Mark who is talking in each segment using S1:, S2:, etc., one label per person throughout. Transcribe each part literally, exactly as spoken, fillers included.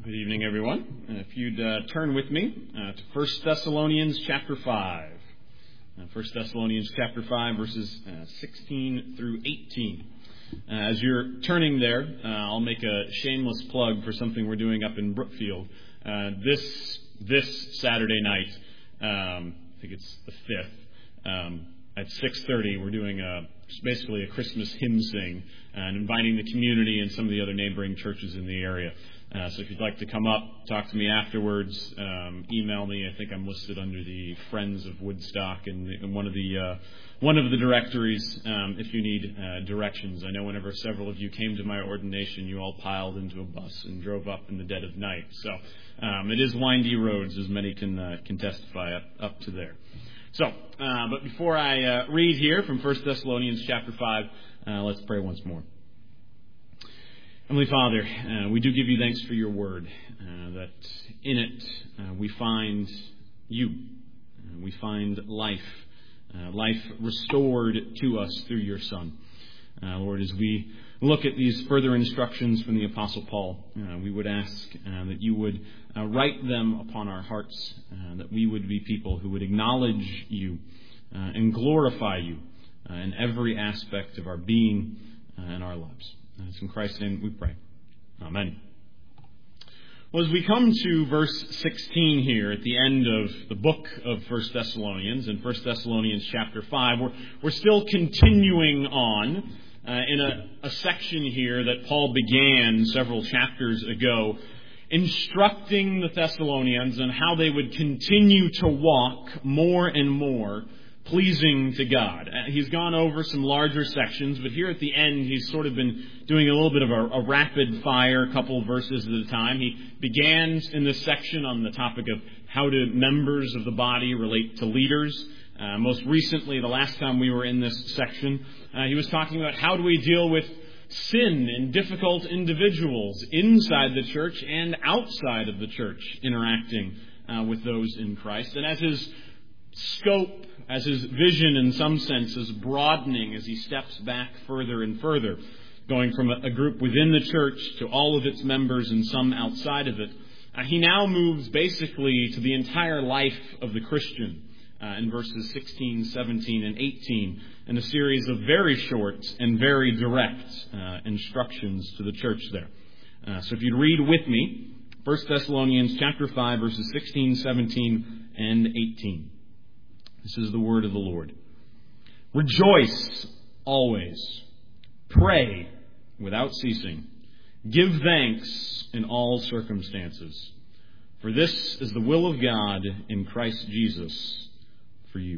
S1: Good evening, everyone. Uh, if you'd uh, turn with me uh, to First Thessalonians chapter five. Uh, First Thessalonians chapter five, verses uh, sixteen through eighteen. Uh, as you're turning there, uh, I'll make a shameless plug for something we're doing up in Brookfield. Uh, this this Saturday night, um, I think it's the fifth, um, at six thirty, we're doing a, basically a Christmas hymn sing uh, and inviting the community and some of the other neighboring churches in the area. Uh, so if you'd like to come up, talk to me afterwards, um, email me. I think I'm listed under the Friends of Woodstock in, in one of the uh, one of the directories um, if you need uh, directions. I know whenever several of you came to my ordination, you all piled into a bus and drove up in the dead of night. So um, it is windy roads, as many can uh, can testify up, up to there. So, uh, but before I uh, read here from First Thessalonians chapter five, uh, let's pray once more. Heavenly Father, uh, we do give you thanks for your word, uh, that in it uh, we find you. Uh, we find life, uh, life restored to us through your Son. Uh, Lord, as we look at these further instructions from the Apostle Paul, uh, we would ask uh, that you would uh, write them upon our hearts, uh, that we would be people who would acknowledge you uh, and glorify you uh, in every aspect of our being uh, and our lives. And it's in Christ's name we pray. Amen. Well, as we come to verse sixteen here at the end of the book of First Thessalonians, in First Thessalonians chapter five, we're, we're still continuing on uh, in a, a section here that Paul began several chapters ago, instructing the Thessalonians on how they would continue to walk more and more pleasing to God. He's gone over some larger sections, but here at the end, he's sort of been doing a little bit of a, a rapid fire, a couple of verses at a time. He began in this section on the topic of how do members of the body relate to leaders. Uh, most recently, the last time we were in this section, uh, he was talking about how do we deal with sin in difficult individuals inside the church and outside of the church interacting uh, with those in Christ. And as his scope, as his vision in some sense is broadening as he steps back further and further, going from a group within the church to all of its members and some outside of it, uh, he now moves basically to the entire life of the Christian uh, in verses sixteen, seventeen, and eighteen, in a series of very short and very direct uh, instructions to the church there. Uh, so if you'd read with me, First Thessalonians chapter five, verses sixteen, seventeen, and eighteen. This is the word of the Lord. Rejoice always. Pray without ceasing. Give thanks in all circumstances. For this is the will of God in Christ Jesus for you.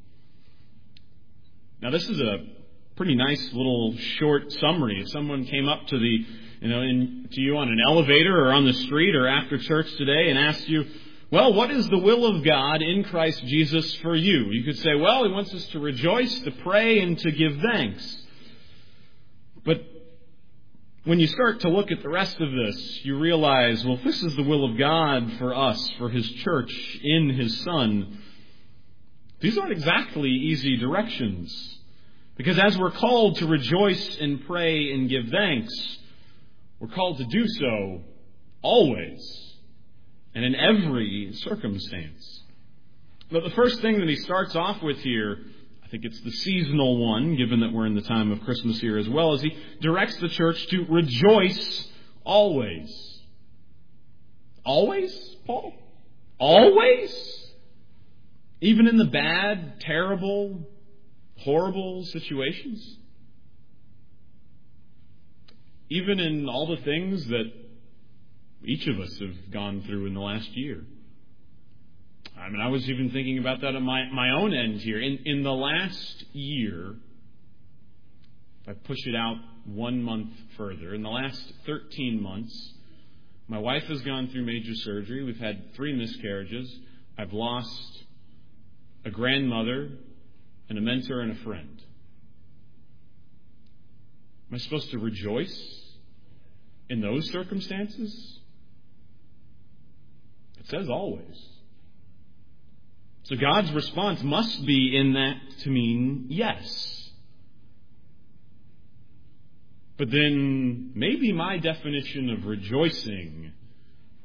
S1: Now this is a pretty nice little short summary. If someone came up to the, you know, in, to you on an elevator or on the street or after church today and asked you, well, what is the will of God in Christ Jesus for you? You could say, well, he wants us to rejoice, to pray, and to give thanks. But when you start to look at the rest of this, you realize, well, if this is the will of God for us, for his church, in his Son, these aren't exactly easy directions. Because as we're called to rejoice and pray and give thanks, we're called to do so always. And in every circumstance. But the first thing that he starts off with here, I think it's the seasonal one, given that we're in the time of Christmas here as well, is he directs the church to rejoice always. Always, Paul? Always? Even in the bad, terrible, horrible situations? Even in all the things that each of us have gone through in the last year. I mean, I was even thinking about that on my, my own end here. In, in the last year, if I push it out one month further, in the last thirteen months, my wife has gone through major surgery. We've had three miscarriages. I've lost a grandmother and a mentor and a friend. Am I supposed to rejoice in those circumstances? It says always. So God's response must be in that to mean yes. But then maybe my definition of rejoicing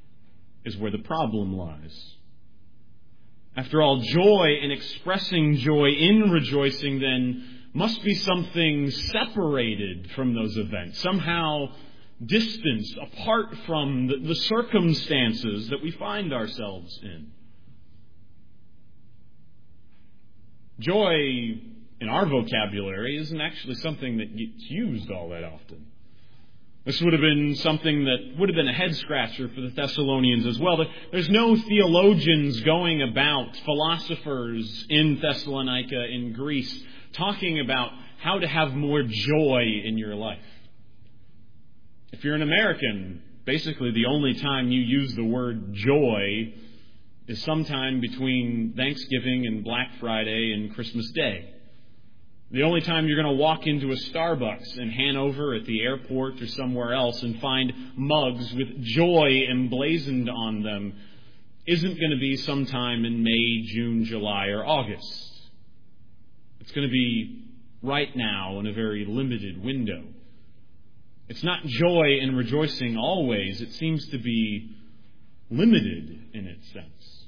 S1: is where the problem lies. After all, joy and expressing joy in rejoicing then must be something separated from those events, somehow distanced, apart from the, the circumstances that we find ourselves in. Joy, in our vocabulary, isn't actually something that gets used all that often. This would have been something that would have been a head-scratcher for the Thessalonians as well. There's no theologians going about, philosophers in Thessalonica, in Greece, talking about how to have more joy in your life. If you're an American, basically the only time you use the word joy is sometime between Thanksgiving and Black Friday and Christmas Day. The only time you're going to walk into a Starbucks in Hanover at the airport or somewhere else and find mugs with joy emblazoned on them isn't going to be sometime in May, June, July, or August. It's going to be right now in a very limited window. It's not joy and rejoicing always. It seems to be limited in its sense.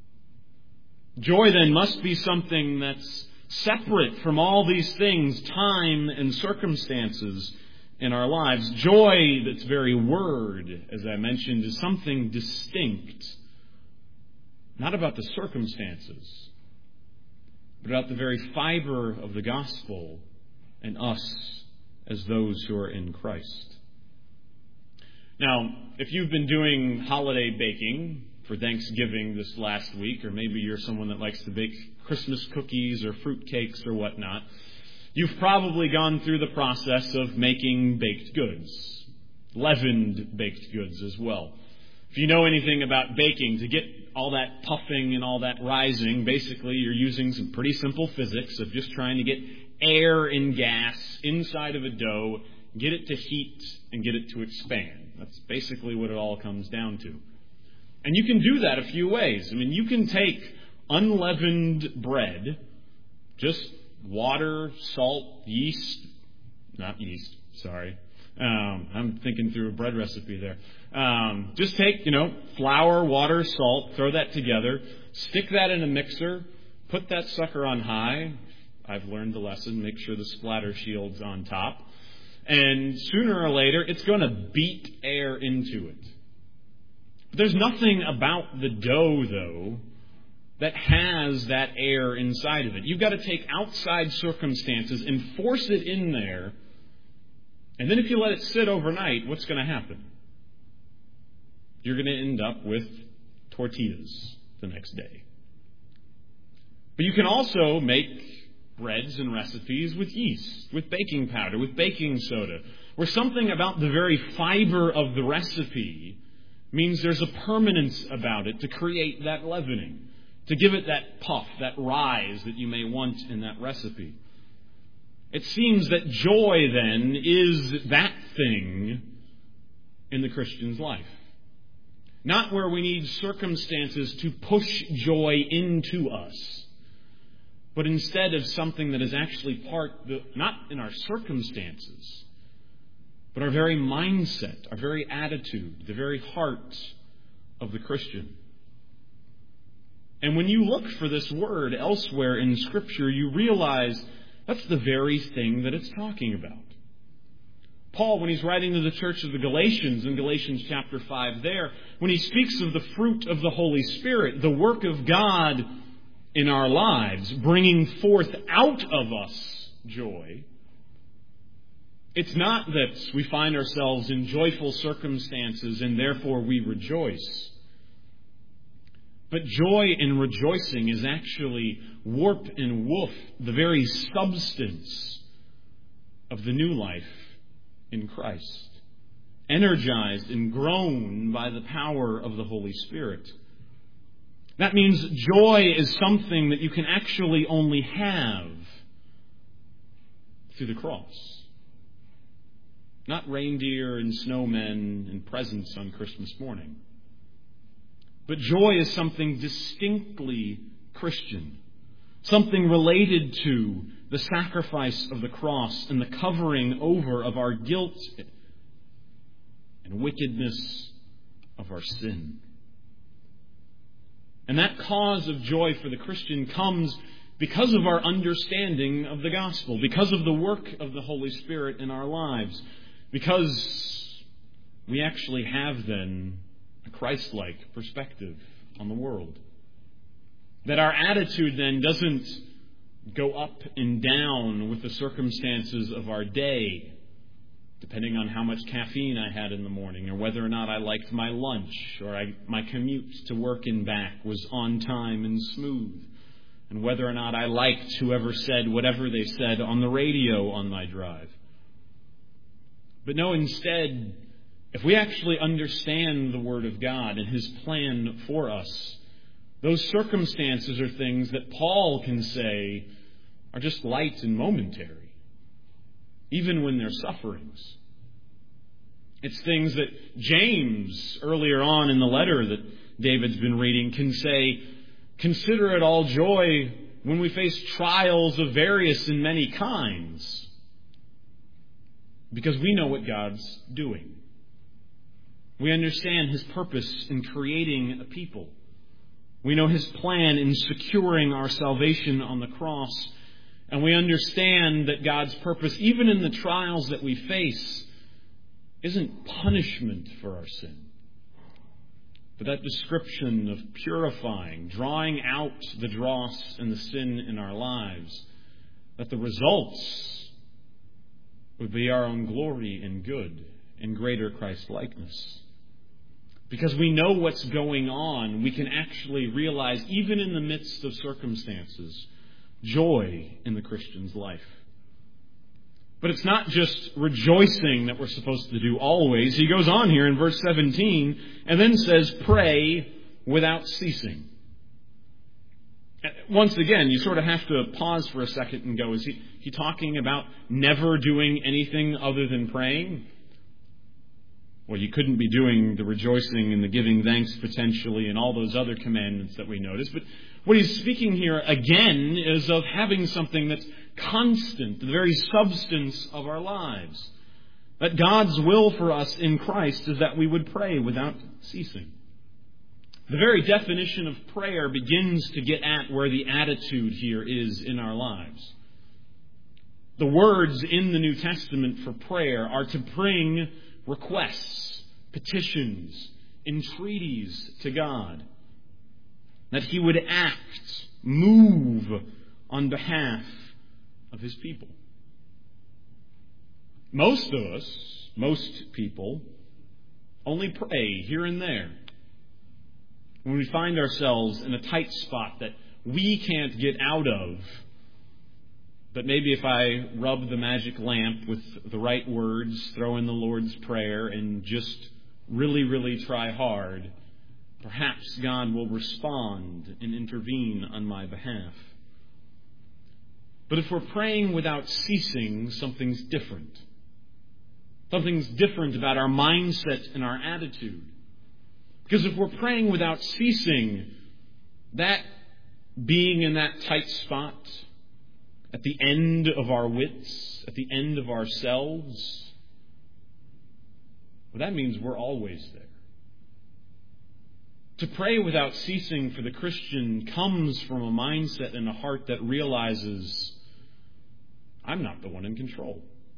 S1: Joy then must be something that's separate from all these things, time and circumstances in our lives. Joy, that's very word, as I mentioned, is something distinct, not about the circumstances, but about the very fiber of the gospel and us as those who are in Christ. Now, if you've been doing holiday baking for Thanksgiving this last week, or maybe you're someone that likes to bake Christmas cookies or fruit cakes or whatnot, you've probably gone through the process of making baked goods, leavened baked goods as well. If you know anything about baking, to get all that puffing and all that rising, basically you're using some pretty simple physics of just trying to get air and gas inside of a dough, get it to heat, and get it to expand. That's basically what it all comes down to. And you can do that a few ways. I mean, you can take unleavened bread, just water, salt, yeast, not yeast, sorry. Um, I'm thinking through a bread recipe there. Um, just take, you know, flour, water, salt, throw that together, stick that in a mixer, put that sucker on high. I've learned the lesson, make sure the splatter shield's on top. And sooner or later, it's going to beat air into it. There's nothing about the dough, though, that has that air inside of it. You've got to take outside circumstances and force it in there. And then if you let it sit overnight, what's going to happen? You're going to end up with tortillas the next day. But you can also make breads and recipes with yeast, with baking powder, with baking soda, where something about the very fiber of the recipe means there's a permanence about it to create that leavening, to give it that puff, that rise that you may want in that recipe. It seems that joy, then, is that thing in the Christian's life. Not where we need circumstances to push joy into us, but instead of something that is actually part, not in our circumstances, but our very mindset, our very attitude, the very heart of the Christian. And when you look for this word elsewhere in Scripture, you realize that's the very thing that it's talking about. Paul, when he's writing to the church of the Galatians, in Galatians chapter five there, when he speaks of the fruit of the Holy Spirit, the work of God in our lives, bringing forth out of us joy, it's not that we find ourselves in joyful circumstances and therefore we rejoice. But joy and rejoicing is actually warp and woof, the very substance of the new life in Christ, energized and grown by the power of the Holy Spirit. That means joy is something that you can actually only have through the cross. Not reindeer and snowmen and presents on Christmas morning. But joy is something distinctly Christian. Something related to the sacrifice of the cross and the covering over of our guilt and wickedness of our sin. And that cause of joy for the Christian comes because of our understanding of the gospel, because of the work of the Holy Spirit in our lives, because we actually have then a Christ-like perspective on the world. That our attitude then doesn't go up and down with the circumstances of our day, depending on how much caffeine I had in the morning, or whether or not I liked my lunch, or I, my commute to work and back was on time and smooth, and whether or not I liked whoever said whatever they said on the radio on my drive. But no, instead, if we actually understand the Word of God and His plan for us, those circumstances are things that Paul can say are just light and momentary, even when they're sufferings. It's things that James, earlier on in the letter that David's been reading, can say, consider it all joy when we face trials of various and many kinds, because we know what God's doing. We understand His purpose in creating a people. We know His plan in securing our salvation on the cross. And we understand that God's purpose, even in the trials that we face, isn't punishment for our sin, but that description of purifying, drawing out the dross and the sin in our lives, that the results would be our own glory and good and greater Christ-likeness. Because we know what's going on, we can actually realize, even in the midst of circumstances, joy in the Christian's life. But it's not just rejoicing that we're supposed to do always. He goes on here in verse seventeen and then says, pray without ceasing. Once again, you sort of have to pause for a second and go, is he, he talking about never doing anything other than praying? Well, you couldn't be doing the rejoicing and the giving thanks potentially and all those other commandments that we notice. But what he's speaking here again is of having something that's constant, the very substance of our lives. That God's will for us in Christ is that we would pray without ceasing. The very definition of prayer begins to get at where the attitude here is in our lives. The words in the New Testament for prayer are to bring requests, petitions, entreaties to God. That He would act, move on behalf of His people. Most of us, most people, only pray here and there when we find ourselves in a tight spot that we can't get out of. But maybe if I rub the magic lamp with the right words, throw in the Lord's Prayer, and just really, really try hard, perhaps God will respond and intervene on my behalf. But if we're praying without ceasing, something's different. Something's different about our mindset and our attitude. Because if we're praying without ceasing, that being in that tight spot, at the end of our wits, at the end of ourselves, well, that means we're always there. To pray without ceasing for the Christian comes from a mindset and a heart that realizes, I'm not the one in control.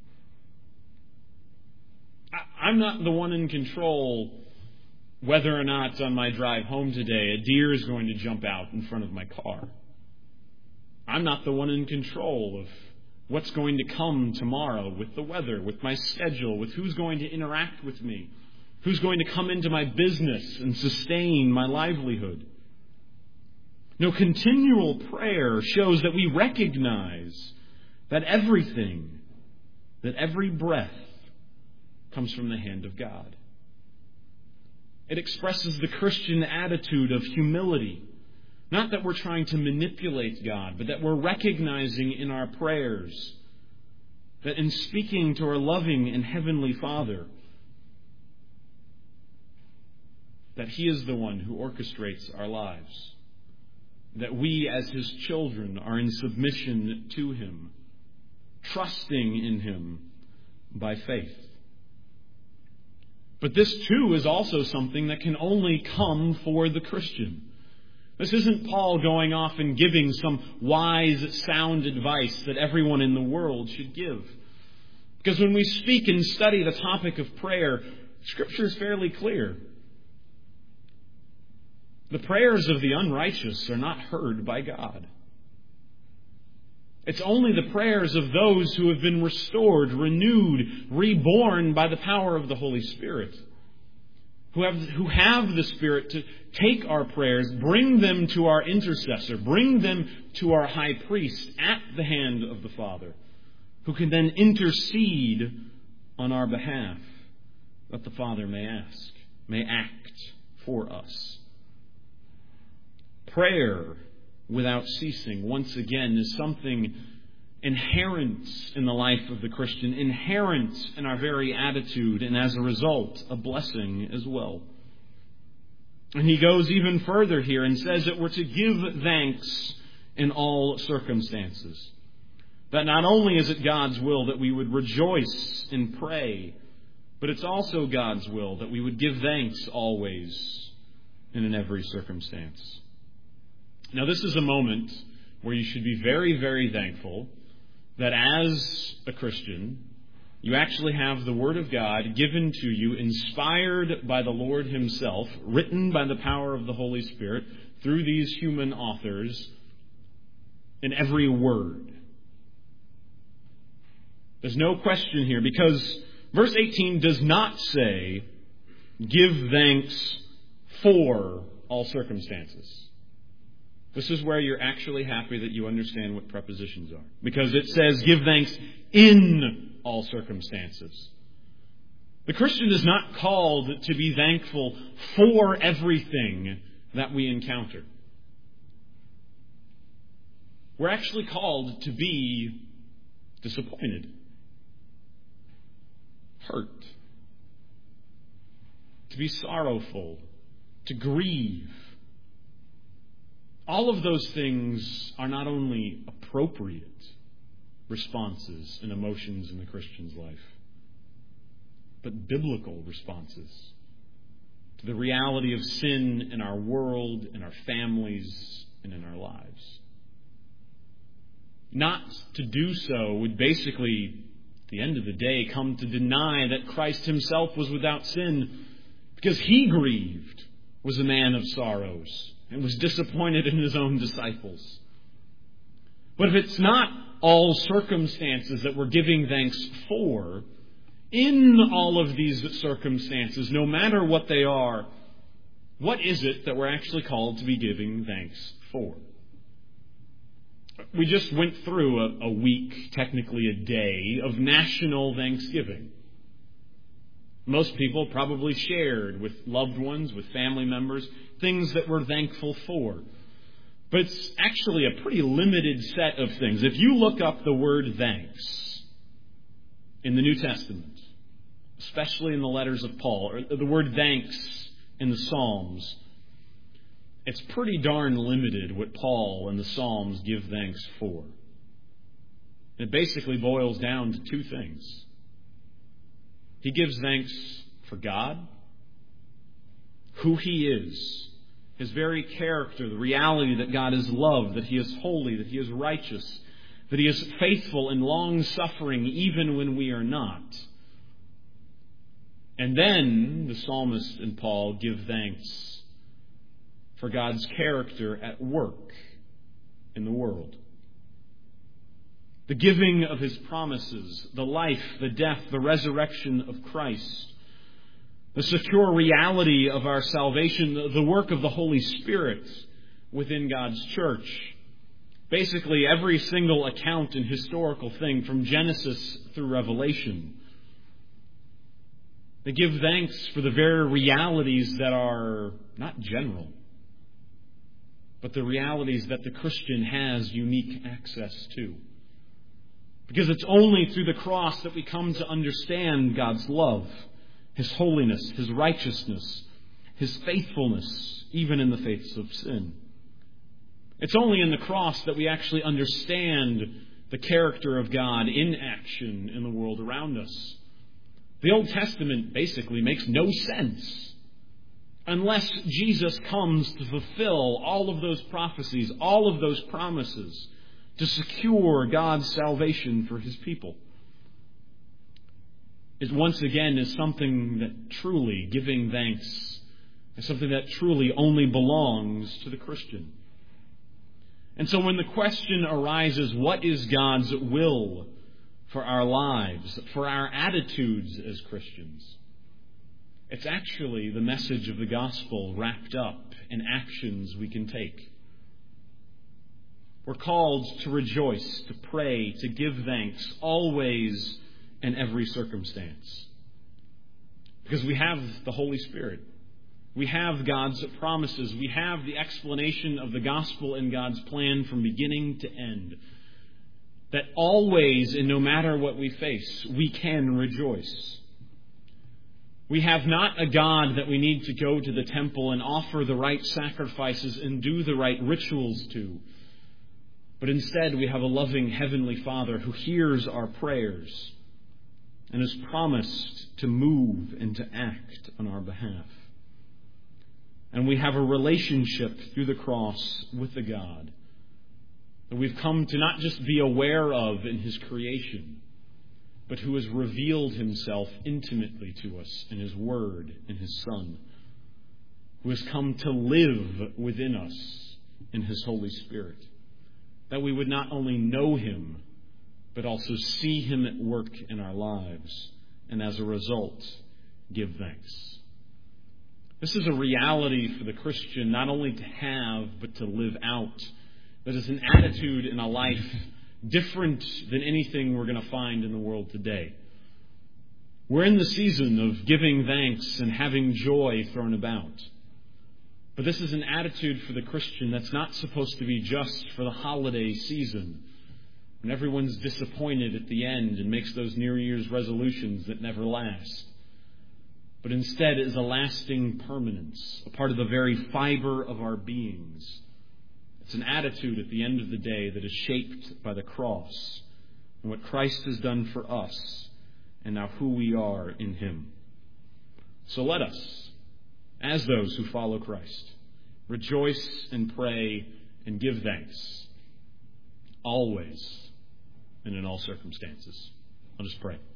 S1: I'm not the one in control whether or not on my drive home today a deer is going to jump out in front of my car. I'm not the one in control of what's going to come tomorrow with the weather, with my schedule, with who's going to interact with me, who's going to come into my business and sustain my livelihood. No, continual prayer shows that we recognize that everything, that every breath comes from the hand of God. It expresses the Christian attitude of humility. Not that we're trying to manipulate God, but that we're recognizing in our prayers that in speaking to our loving and heavenly Father, that He is the one who orchestrates our lives. That we as His children are in submission to Him, trusting in Him by faith. But this too is also something that can only come for the Christian. This isn't Paul going off and giving some wise, sound advice that everyone in the world should give. Because when we speak and study the topic of prayer, Scripture is fairly clear. The prayers of the unrighteous are not heard by God. It's only the prayers of those who have been restored, renewed, reborn by the power of the Holy Spirit. Who have, who have the Spirit to take our prayers, bring them to our intercessor, bring them to our high priest at the hand of the Father, who can then intercede on our behalf that the Father may ask, may act for us. Prayer without ceasing, once again, is something inherent in the life of the Christian, inherent in our very attitude, and as a result, a blessing as well. And he goes even further here and says that we're to give thanks in all circumstances. That not only is it God's will that we would rejoice and pray, but it's also God's will that we would give thanks always and in every circumstance. Now, this is a moment where you should be very, very thankful that as a Christian, you actually have the Word of God given to you, inspired by the Lord Himself, written by the power of the Holy Spirit through these human authors, in every word. There's no question here, because verse eighteen does not say, give thanks for all circumstances. This is where you're actually happy that you understand what prepositions are. Because it says, give thanks in all circumstances. The Christian is not called to be thankful for everything that we encounter. We're actually called to be disappointed, hurt, to be sorrowful, to grieve. All of those things are not only appropriate responses and emotions in the Christian's life, but biblical responses to the reality of sin in our world, in our families, and in our lives. Not to do so would basically, at the end of the day, come to deny that Christ Himself was without sin, because He grieved, was a man of sorrows, and was disappointed in His own disciples. But if it's not all circumstances that we're giving thanks for, in all of these circumstances, no matter what they are, what is it that we're actually called to be giving thanks for? We just went through a, a week, technically a day, of National Thanksgiving. Most people probably shared with loved ones, with family members, things that we're thankful for. But it's actually a pretty limited set of things. If you look up the word thanks in the New Testament, especially in the letters of Paul, or the word thanks in the Psalms, it's pretty darn limited what Paul and the Psalms give thanks for. It basically boils down to two things. He gives thanks for God, who He is, His very character, the reality that God is love, that He is holy, that He is righteous, that He is faithful and long-suffering even when we are not. And then the psalmist and Paul give thanks for God's character at work in the world. The giving of His promises, the life, the death, the resurrection of Christ, the secure reality of our salvation, the work of the Holy Spirit within God's church. Basically, every single account and historical thing from Genesis through Revelation. They give thanks for the very realities that are not general, but the realities that the Christian has unique access to. Because it's only through the cross that we come to understand God's love, His holiness, His righteousness, His faithfulness, even in the face of sin. It's only in the cross that we actually understand the character of God in action in the world around us. The Old Testament basically makes no sense unless Jesus comes to fulfill all of those prophecies, all of those promises, to secure God's salvation for His people. It once again is something that truly, giving thanks, is something that truly only belongs to the Christian. And so when the question arises, what is God's will for our lives, for our attitudes as Christians? It's actually the message of the gospel wrapped up in actions we can take. We're called to rejoice, to pray, to give thanks, always in every circumstance. Because we have the Holy Spirit. We have God's promises. We have the explanation of the gospel and God's plan from beginning to end. That always and no matter what we face, we can rejoice. We have not a God that we need to go to the temple and offer the right sacrifices and do the right rituals to. But instead, we have a loving Heavenly Father who hears our prayers and has promised to move and to act on our behalf. And we have a relationship through the cross with the God that we've come to not just be aware of in His creation, but who has revealed Himself intimately to us in His Word and His Son, who has come to live within us in His Holy Spirit, that we would not only know Him, but also see Him at work in our lives, and as a result, give thanks. This is a reality for the Christian not only to have, but to live out. That is an attitude in a life different than anything we're going to find in the world today. We're in the season of giving thanks and having joy thrown about. But this is an attitude for the Christian that's not supposed to be just for the holiday season, when everyone's disappointed at the end and makes those New Year's resolutions that never last. But instead is a lasting permanence, a part of the very fiber of our beings. It's an attitude at the end of the day that is shaped by the cross and what Christ has done for us and now who we are in Him. So let us, as those who follow Christ, rejoice and pray and give thanks, always and in all circumstances. I'll just pray.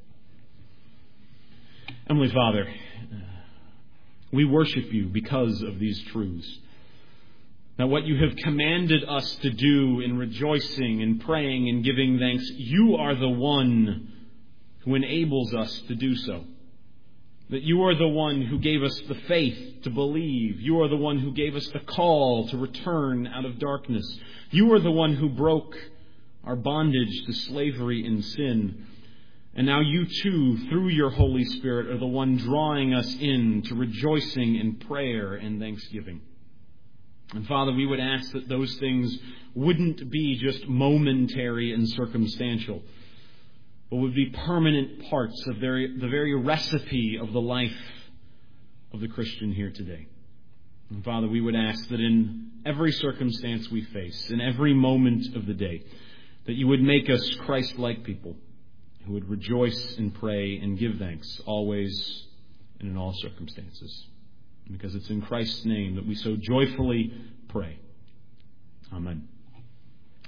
S1: Heavenly Father, we worship You because of these truths. Now, what You have commanded us to do in rejoicing and praying and giving thanks, You are the one who enables us to do so. That You are the one who gave us the faith to believe. You are the one who gave us the call to return out of darkness. You are the one who broke our bondage to slavery and sin. And now You too, through Your Holy Spirit, are the one drawing us in to rejoicing in prayer and thanksgiving. And Father, we would ask that those things wouldn't be just momentary and circumstantial, but would be permanent parts of the very recipe of the life of the Christian here today. And Father, we would ask that in every circumstance we face, in every moment of the day, that You would make us Christ-like people who would rejoice and pray and give thanks always and in all circumstances. Because it's in Christ's name that we so joyfully pray. Amen.